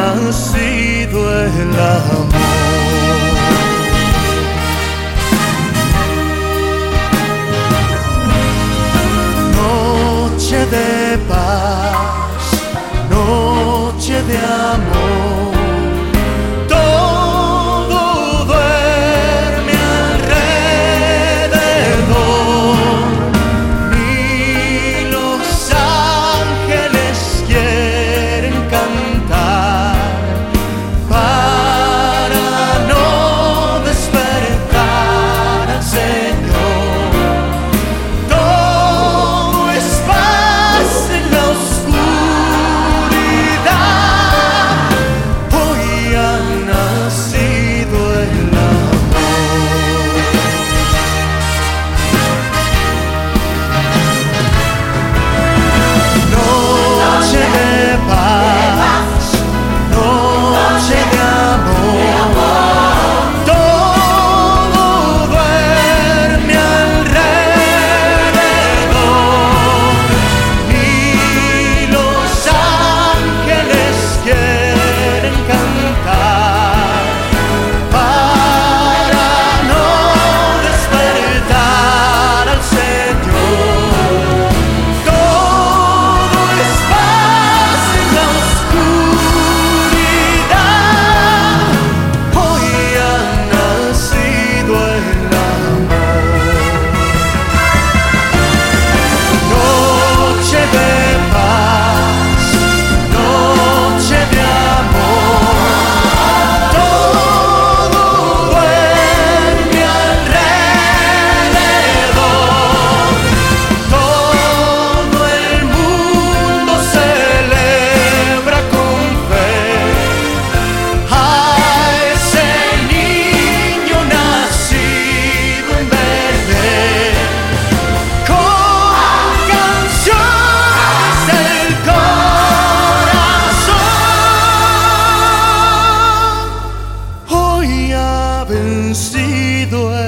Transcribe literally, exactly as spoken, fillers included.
nacido el amor. Noche de paz, noche de amor, todo duerme alrededor, ni los ángeles quieren cantar para no despertar al Señor. Todo es paz en la oscuridad, hoy ha nacido el amor. Noche de paz, noche de amor, todo duerme alrededor, ni los ángeles quieren cantar para no despertar al Señor. Todo es paz en la oscuridad, hoy ha nacido el amor. Noche de paz, noche de amor, todo duerme alrededor, todo el mundo celebra con fe a ese niño nacido en Belén, con canciones del corazón. Hoy ha vencido